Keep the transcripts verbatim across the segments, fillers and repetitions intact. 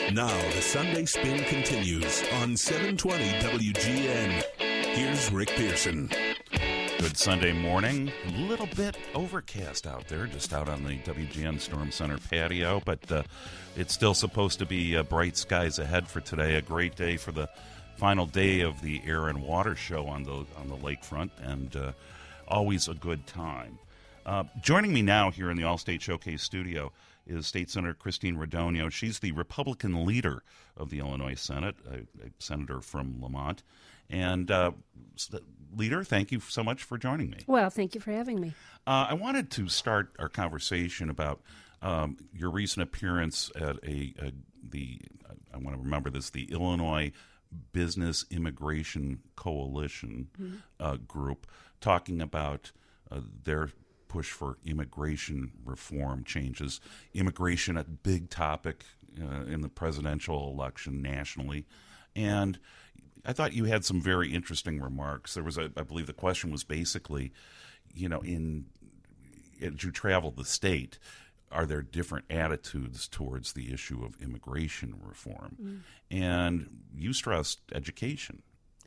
Now the Sunday Spin continues on seven twenty W G N. Here's Rick Pearson. Good Sunday morning. A little bit overcast out there, just out on the W G N Storm Center patio, but uh, it's still supposed to be uh, bright skies ahead for today. A great day for the final day of the Air and Water Show on the on the lakefront, and uh, always a good time. Uh, joining me now here in the All-State Showcase studio is State Senator Christine Radogno. She's the Republican leader of the Illinois Senate, a, a senator from Lamont. And, uh, Leader, thank you so much for joining me. Well, thank you for having me. Uh, I wanted to start our conversation about um, your recent appearance at a, a the, I want to remember this, the Illinois Business Immigration Coalition mm-hmm. uh, group, talking about uh, their push for immigration reform changes. Immigration, a big topic uh, in the presidential election nationally. And I thought you had some very interesting remarks. There was, a, I believe the question was basically, you know, in as you travel the state, are there different attitudes towards the issue of immigration reform? Mm. And you stressed education.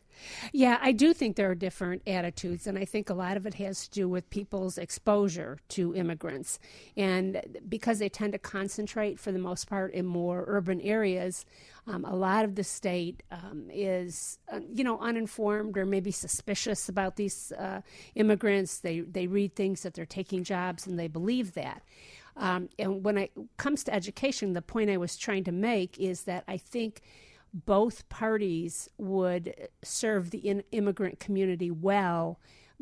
Yeah, I do think there are different attitudes, and I think a lot of it has to do with people's exposure to immigrants. And because they tend to concentrate, for the most part, in more urban areas, um, a lot of the state um, is, uh, you know, uninformed or maybe suspicious about these uh, immigrants. They, they read things that they're taking jobs, and they believe that. Um, and when it comes to education, the point I was trying to make is that I think both parties would serve the in- immigrant community well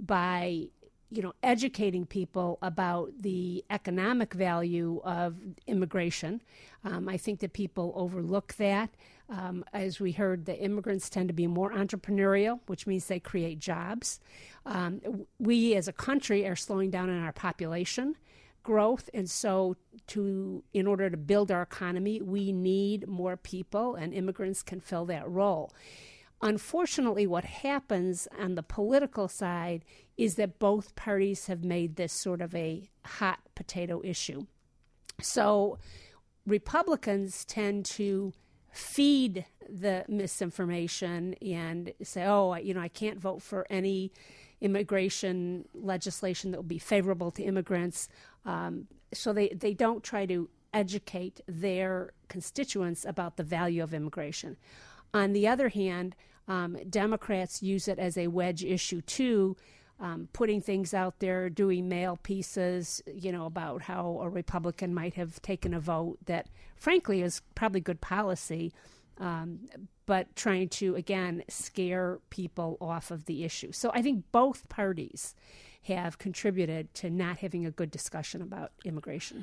by, you know, educating people about the economic value of immigration. Um, I think that people overlook that. Um, as we heard, the immigrants tend to be more entrepreneurial, which means they create jobs. Um, we as a country are slowing down in our population growth, and so to in order to build our economy, we need more people, and immigrants can fill that role. Unfortunately, what happens on the political side is that both parties have made this sort of a hot potato issue. So Republicans tend to feed the misinformation and say, oh, you know, I can't vote for any immigration legislation that will be favorable to immigrants. Um, so they, they don't try to educate their constituents about the value of immigration. On the other hand, um, Democrats use it as a wedge issue too, um, putting things out there, doing mail pieces, you know, about how a Republican might have taken a vote that, frankly, is probably good policy, um, but trying to, again, scare people off of the issue. So I think both parties have contributed to not having a good discussion about immigration.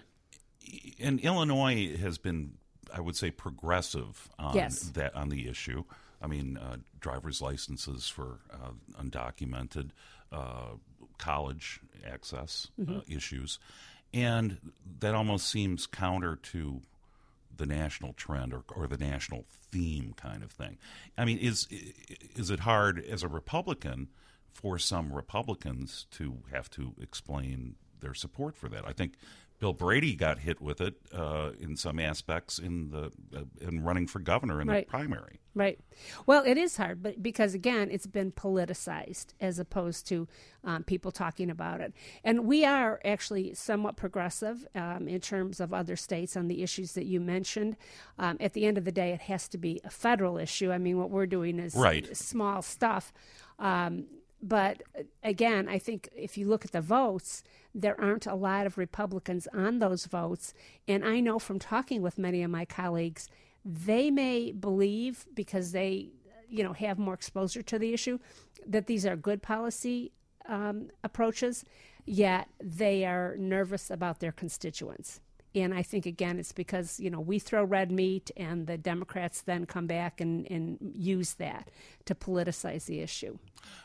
And Illinois has been, I would say, progressive on yes. that on the issue. I mean, uh, driver's licenses for uh, undocumented, uh, college access mm-hmm. uh, issues. And that almost seems counter to the national trend or, or the national theme kind of thing. I mean, is is it hard as a Republican for some Republicans to have to explain their support for that? I think Bill Brady got hit with it uh, in some aspects in the uh, in running for governor in right. the primary. Right. Well, it is hard, but because again, it's been politicized as opposed to um, people talking about it. And we are actually somewhat progressive um, in terms of other states on the issues that you mentioned. Um, at the end of the day, it has to be a federal issue. I mean, what we're doing is right. small stuff. Um, But again, I think if you look at the votes, there aren't a lot of Republicans on those votes. And I know from talking with many of my colleagues, they may believe, because they, you know, have more exposure to the issue, that these are good policy um, approaches, yet they are nervous about their constituents. And I think, again, it's because, you know, we throw red meat and the Democrats then come back and, and use that to politicize the issue.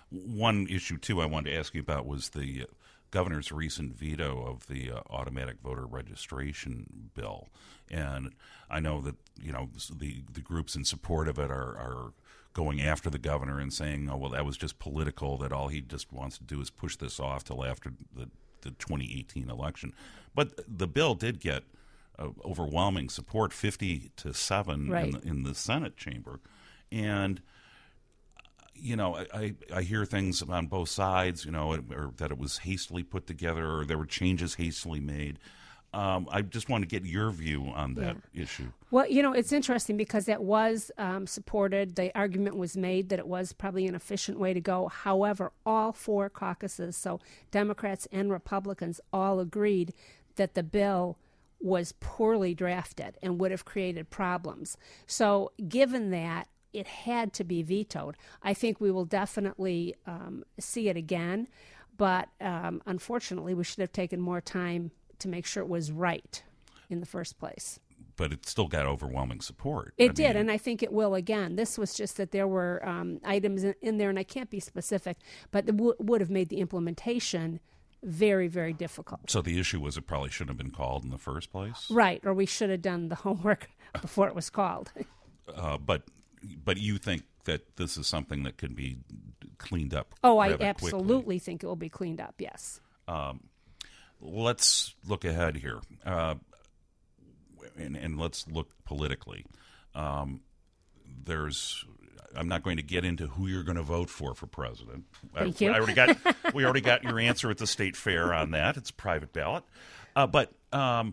One issue, too, I wanted to ask you about was the uh, governor's recent veto of the uh, automatic voter registration bill. And I know that, you know, the, the groups in support of it are, are going after the governor and saying, oh, well, that was just political, that all he just wants to do is push this off till after the, the twenty eighteen election. But the bill did get uh, overwhelming support, fifty to seven Right. in, the, in the Senate chamber. And, you know, I, I, I hear things on both sides, you know, or that it was hastily put together or there were changes hastily made. Um, I just want to get your view on that Yeah. issue. Well, you know, it's interesting because it was um, supported. The argument was made that it was probably an efficient way to go. However, all four caucuses, so Democrats and Republicans, all agreed that the bill was poorly drafted and would have created problems. So given that, it had to be vetoed. I think we will definitely um, see it again, but um, unfortunately, we should have taken more time to make sure it was right in the first place. But it still got overwhelming support. It I did, mean, and I think it will again. This was just that there were um, items in, in there, and I can't be specific, but it w- would have made the implementation very, very difficult. So the issue was it probably shouldn't have been called in the first place? Right, or we should have done the homework before it was called. Uh, but but you think that this is something that could be cleaned up Oh, I rather absolutely quickly? think it will be cleaned up, yes. Um, let's look ahead here, uh, and, and let's look politically. Um, there's, I'm not going to get into who you're going to vote for for president. Thank I, you. I already got, we already got your answer at the state fair on that. It's a private ballot. Uh, but um,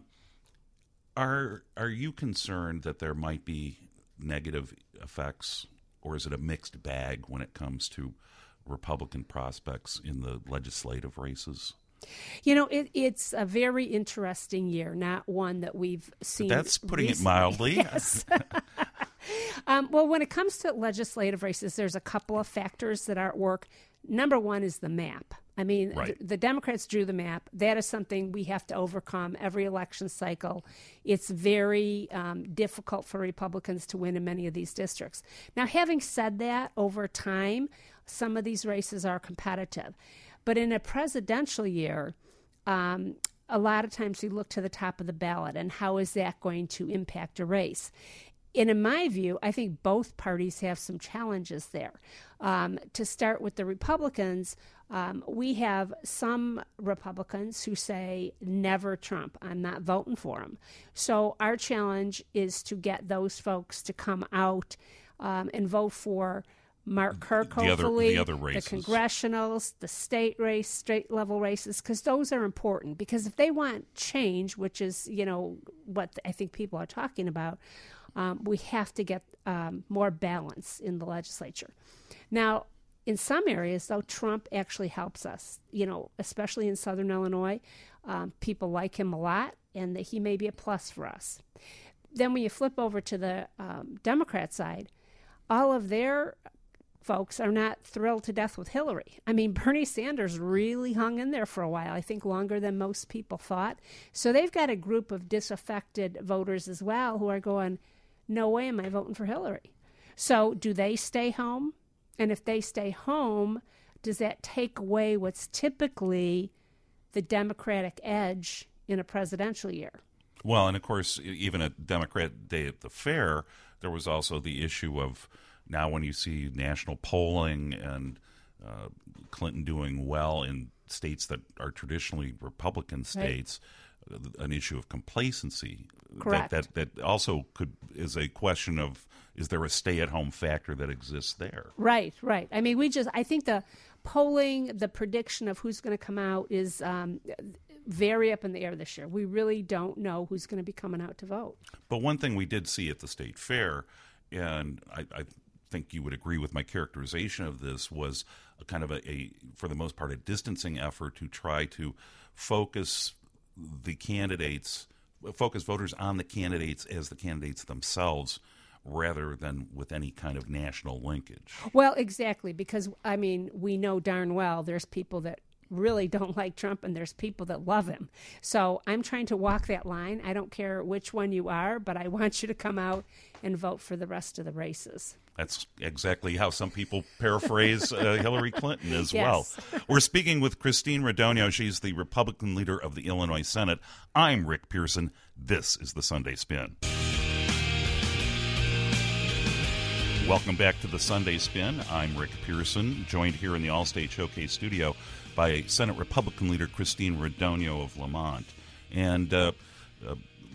are are you concerned that there might be negative effects, or is it a mixed bag when it comes to Republican prospects in the legislative races? You know, it, it's a very interesting year, not one that we've seen. That's putting recently. it mildly. Yes. um, well, when it comes to legislative races, there's a couple of factors that are at work. Number one is the map. I mean, Right. the, the Democrats drew the map. That is something we have to overcome every election cycle. It's very um, difficult for Republicans to win in many of these districts. Now, having said that, over time, some of these races are competitive. But in a presidential year, um, a lot of times we look to the top of the ballot and how is that going to impact a race. And in my view, I think both parties have some challenges there. Um, to start with the Republicans, um, we have some Republicans who say, never Trump, I'm not voting for him. So our challenge is to get those folks to come out um, and vote for Mark Kirk, The other- hopefully, the other races. the congressionals, the state race, state level races, because those are important. Because if they want change, which is, you know, what I think people are talking about, um, we have to get um, more balance in the legislature. Now, in some areas, though, Trump actually helps us, you know, especially in Southern Illinois. Um, people like him a lot, and that he may be a plus for us. Then when you flip over to the um, Democrat side, all of their folks are not thrilled to death with Hillary. I mean, Bernie Sanders really hung in there for a while, I think longer than most people thought. So they've got a group of disaffected voters as well who are going, no way am I voting for Hillary. So do they stay home? And if they stay home, does that take away what's typically the Democratic edge in a presidential year? Well, and of course, e- even at Democrat Day at the fair, there was also the issue of now when you see national polling and uh, Clinton doing well in states that are traditionally Republican states, right. an issue of complacency. Correct. That, that that also could is a question of, is there a stay-at-home factor that exists there? Right, right. I mean, we just, I think the polling, the prediction of who's going to come out is um, very up in the air this year. We really don't know who's going to be coming out to vote. But one thing we did see at the state fair, and I, I think you would agree with my characterization of this, was a kind of a, a, for the most part, a distancing effort to try to focus the candidates, focus voters on the candidates as the candidates themselves, rather than with any kind of national linkage. Well, exactly, because, I mean, we know darn well there's people that really don't like Trump and there's people that love him. So I'm trying to walk that line. I don't care which one you are, but I want you to come out and vote for the rest of the races. That's exactly how some people paraphrase uh, Hillary Clinton as Yes. well. We're speaking with Christine Radonio. She's the Republican leader of the Illinois Senate. I'm Rick Pearson. This is the Sunday Spin. Welcome back to the Sunday Spin. I'm Rick Pearson, joined here in the Allstate Showcase studio by Senate Republican leader Christine Radonio of Lamont. And uh, uh,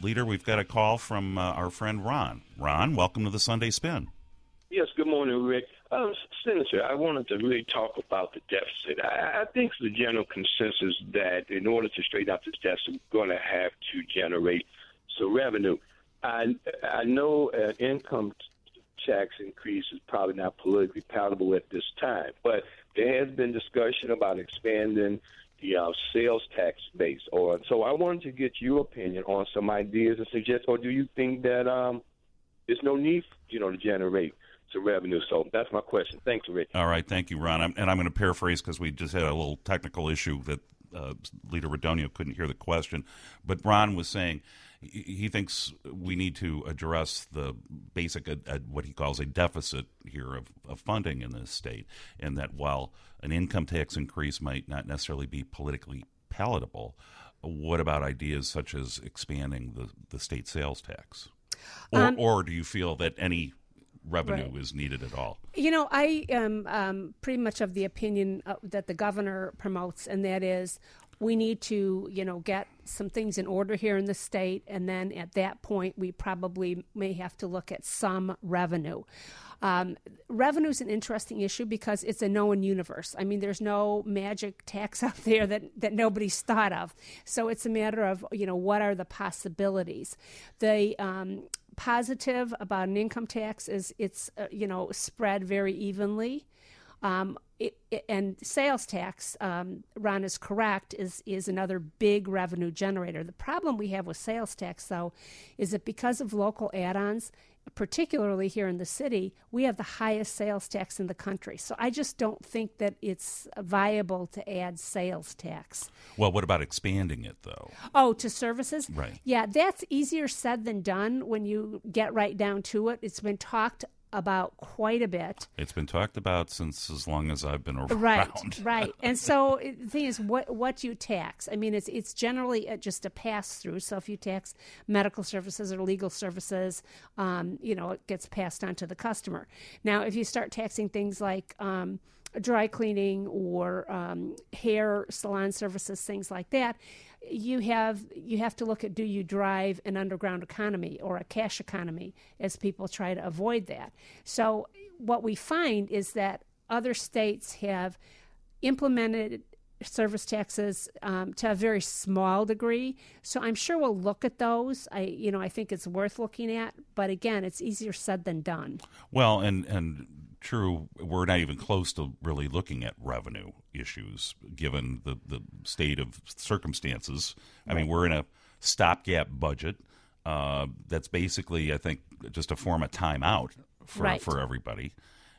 Leader, we've got a call from uh, our friend Ron. Ron, welcome to the Sunday Spin. Yes, good morning, Rick. Uh, Senator, I wanted to really talk about the deficit. I, I think the general consensus that in order to straighten out this deficit, we're going to have to generate some revenue. I, I know an income tax increase is probably not politically palatable at this time, but there has been discussion about expanding the uh, sales tax base. Or so I wanted to get your opinion on some ideas and suggest, or do you think that um, there's no need, you know, to generate some revenue? So that's my question. Thanks, Rick. All right, thank you, Ron. I'm, and I'm going to paraphrase because we just had a little technical issue that uh, Leader Radonio couldn't hear the question. But Ron was saying he thinks we need to address the basic, uh, uh, what he calls a deficit here of, of funding in this state, and that while an income tax increase might not necessarily be politically palatable, what about ideas such as expanding the, the state sales tax? Or, um, or do you feel that any revenue right. is needed at all? You know, I am um, pretty much of the opinion uh, that the governor promotes, and that is we need to, you know, get some things in order here in the state, and then at that point we probably may have to look at some revenue. Um, revenue is an interesting issue because it's a known universe. I mean, there's no magic tax out there that, that nobody's thought of. So it's a matter of, you know, what are the possibilities? The um, positive about an income tax is it's, uh, you know, spread very evenly. Um, it, it, and sales tax, um, Ron is correct, is, is another big revenue generator. The problem we have with sales tax, though, is that because of local add-ons, particularly here in the city, we have the highest sales tax in the country. So I just don't think that it's viable to add sales tax. Well, what about expanding it, though? Oh, to services? Right. Yeah, that's easier said than done when you get right down to it. It's been talked about quite a bit. It's been talked about since as long as I've been around. Right, right. And so the thing is, what what you tax? I mean, it's it's generally a, just a pass through. So if you tax medical services or legal services, um, you know, it gets passed on to the customer. Now, if you start taxing things like um, dry cleaning or um, hair salon services, things like that, you have you have to look at, do you drive an underground economy or a cash economy, as people try to avoid that. So what we find is that other states have implemented service taxes um, to a very small degree. So I'm sure we'll look at those. I you know I think it's worth looking at, but again, it's easier said than done. Well, and and true, we're not even close to really looking at revenue issues given the, the state of circumstances. I mean, we're in a stopgap budget uh, that's basically, I think, just a form of timeout for, right. for everybody.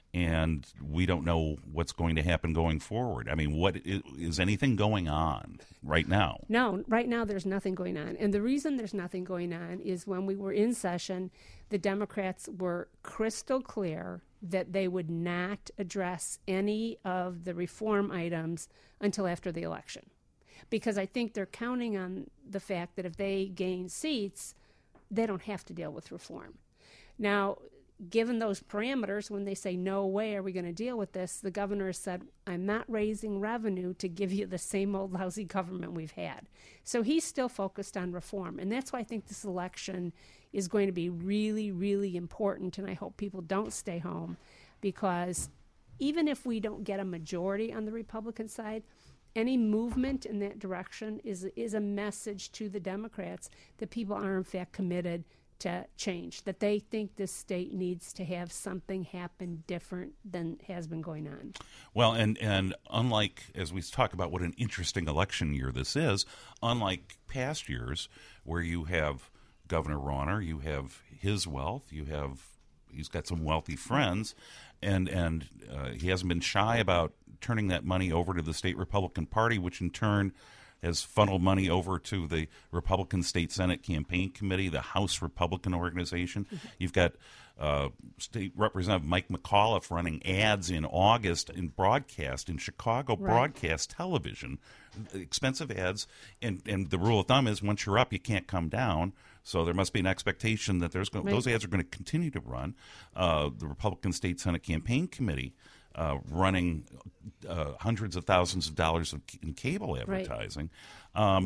And we don't know what's going to happen going forward. I mean, what is, is anything going on right now? No, right now there's nothing going on. And the reason there's nothing going on is when we were in session, the Democrats were crystal clear that they would not address any of the reform items until after the election. Because I think they're counting on the fact that if they gain seats, they don't have to deal with reform. Now, given those parameters, when they say, no way are we going to deal with this, the governor has said, I'm not raising revenue to give you the same old lousy government we've had. So he's still focused on reform. And that's why I think this election is going to be really, really important. And I hope people don't stay home, because even if we don't get a majority on the Republican side, any movement in that direction is is a message to the Democrats that people are in fact committed to change, that they think this state needs to have something happen different than has been going on. Well, and, and unlike, as we talk about what an interesting election year this is, unlike past years where you have Governor Rauner, you have his wealth, you have, he's got some wealthy friends, and, and uh, he hasn't been shy about turning that money over to the state Republican Party, which in turn has funneled money over to the Republican State Senate Campaign Committee, the House Republican Organization. Mm-hmm. You've got uh, State Representative Mike McAuliffe running ads in August in broadcast, in Chicago right. broadcast television, expensive ads. And, and the rule of thumb is once you're up, you can't come down. So there must be an expectation that there's going, right. those ads are going to continue to run. Uh, the Republican State Senate Campaign Committee Uh, running uh, hundreds of thousands of dollars of, in cable advertising. Right. Um,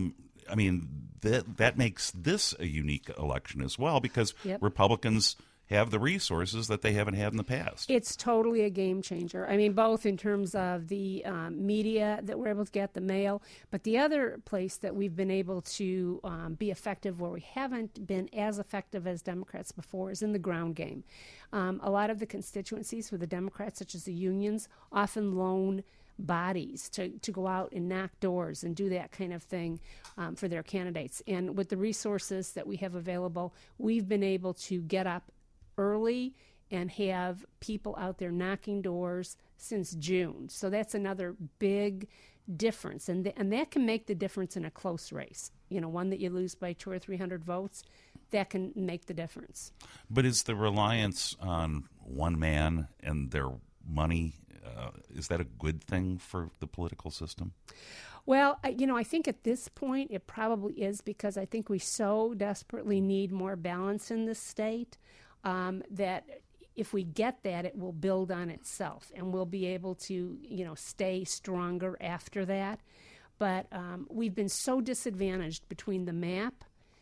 I mean, that that makes this a unique election as well, because Yep. Republicans have the resources that they haven't had in the past. It's totally a game changer. I mean, both in terms of the um, media that we're able to get, the mail, but the other place that we've been able to um, be effective where we haven't been as effective as Democrats before is in the ground game. Um, a lot of the constituencies for the Democrats, such as the unions, often loan bodies to, to go out and knock doors and do that kind of thing um, for their candidates. And with the resources that we have available, we've been able to get up early and have people out there knocking doors since June. So that's another big difference, and th- and that can make the difference in a close race. You know, one that you lose by two or three hundred votes, that can make the difference. But is the reliance on one man and their money, uh, is that a good thing for the political system? Well, I, you know, I think at this point it probably is, because I think we so desperately need more balance in this state. Um, that if we get that, it will build on itself, and we'll be able to, you know, stay stronger after that. But um, we've been so disadvantaged between the map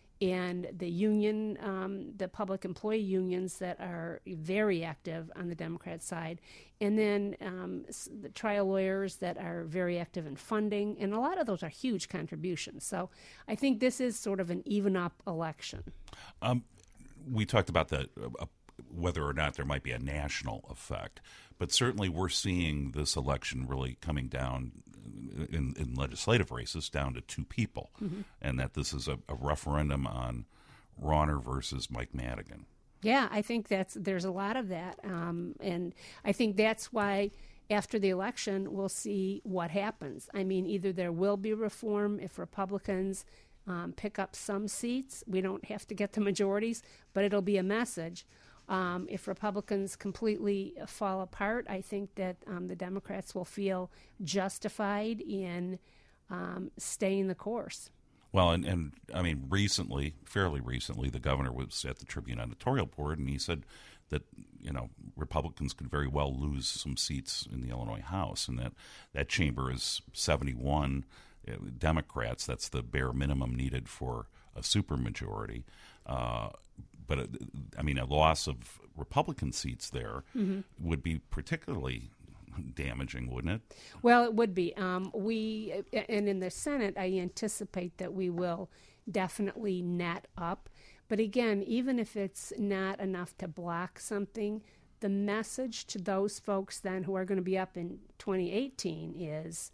and the union, um, the public employee unions that are very active on the Democrat side, and then um, the trial lawyers that are very active in funding, and a lot of those are huge contributions. So I think this is sort of an even-up election. Um, we talked about the uh, whether or not there might be a national effect, but certainly we're seeing this election really coming down in, in legislative races down to two people, mm-hmm. and that this is a, a referendum on Rauner versus Mike Madigan. Yeah, I think that's there's a lot of that, um, and I think that's why after the election we'll see what happens. I mean, either there will be reform if Republicans Um, pick up some seats. We don't have to get the majorities, but it'll be a message. Um, if Republicans completely fall apart, I think that um, the Democrats will feel justified in um, staying the course. Well, and, and I mean, recently, fairly recently, the governor was at the Tribune editorial board, and he said that, you know, Republicans could very well lose some seats in the Illinois House, and that that chamber is seventy-one Democrats. That's the bare minimum needed for a supermajority. Uh, but, uh, I mean, a loss of Republican seats there mm-hmm. would be particularly damaging, wouldn't it? Well, it would be. Um, we and in the Senate, I anticipate that we will definitely net up. But again, even if it's not enough to block something, the message to those folks then who are going to be up in twenty eighteen is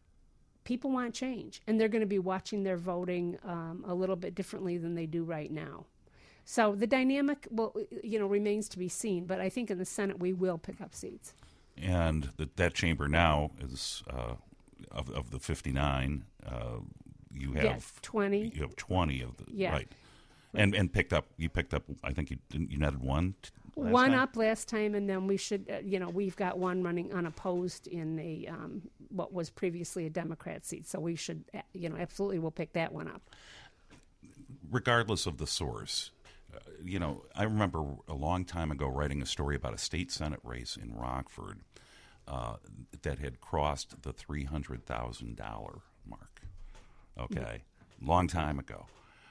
people want change, and they're going to be watching their voting um, a little bit differently than they do right now. So the dynamic, well, you know, remains to be seen. But I think in the Senate we will pick up seats. And that that chamber now is uh, of of the fifty-nine. Uh, you have yes, twenty. You have twenty of the yeah. right, and and picked up. You picked up. I think you didn't. You netted one. Last one time? up last time, and then we should, uh, you know, we've got one running unopposed in a um, what was previously a Democrat seat. So we should, uh, you know, absolutely we'll pick that one up. Regardless of the source, uh, you know, I remember a long time ago writing a story about a state Senate race in Rockford uh, that had crossed the three hundred thousand dollars mark. Okay, yeah. Long time ago.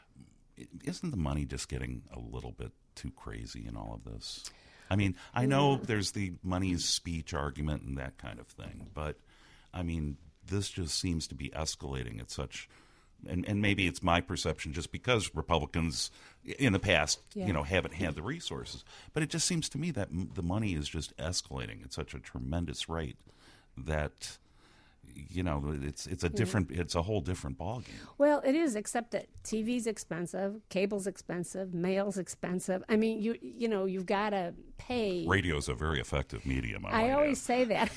Isn't the money just getting a little bit too crazy in all of this? I mean, I know yeah. there's the money's speech argument and that kind of thing, but I mean, this just seems to be escalating at such, and, and maybe it's my perception just because Republicans in the past, yeah. you know, haven't had the resources, but it just seems to me that m- the money is just escalating at such a tremendous rate that, you know, it's it's a different, yeah. it's a whole different ballgame. Well, it is, except that T V's expensive, cable's expensive, mail's expensive. I mean, you you know, you've got to pay. Radio's a very effective medium. I, I always add. say that,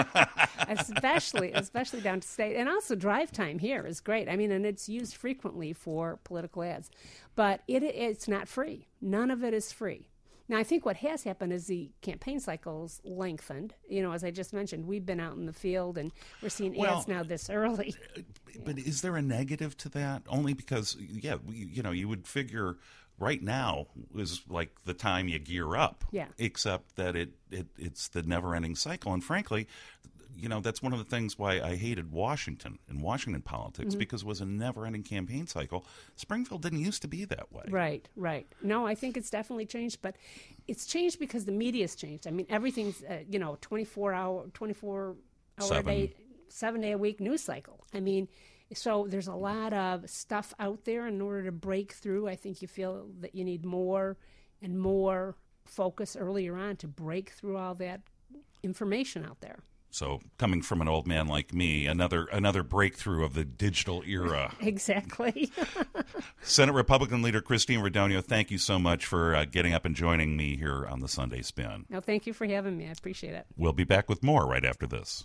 especially especially down to state, and also drive time here is great. I mean, and it's used frequently for political ads, but it it's not free. None of it is free. Now, I think what has happened is the campaign cycles lengthened. You know, as I just mentioned, we've been out in the field, and we're seeing well, ads now this early. But is there a negative to that? Only because, yeah, we, you know, you would figure right now is like the time you gear up. Yeah. Except that it, it it's the never-ending cycle. And frankly, you know, that's one of the things why I hated Washington and Washington politics, Mm-hmm. because it was a never-ending campaign cycle. Springfield didn't used to be that way. Right, right. No, I think it's definitely changed, but it's changed because the media's changed. I mean, everything's, uh, you know, twenty-four hour, twenty-four hour Seven. a day, seven day a week news cycle. I mean, so there's a lot of stuff out there. In order to break through, I think you feel that you need more and more focus earlier on to break through all that information out there. So, coming from an old man like me, another another breakthrough of the digital era. Exactly. Senate Republican Leader Christine Radogno, thank you so much for uh, getting up and joining me here on the Sunday Spin. No, thank you for having me. I appreciate it. We'll be back with more right after this.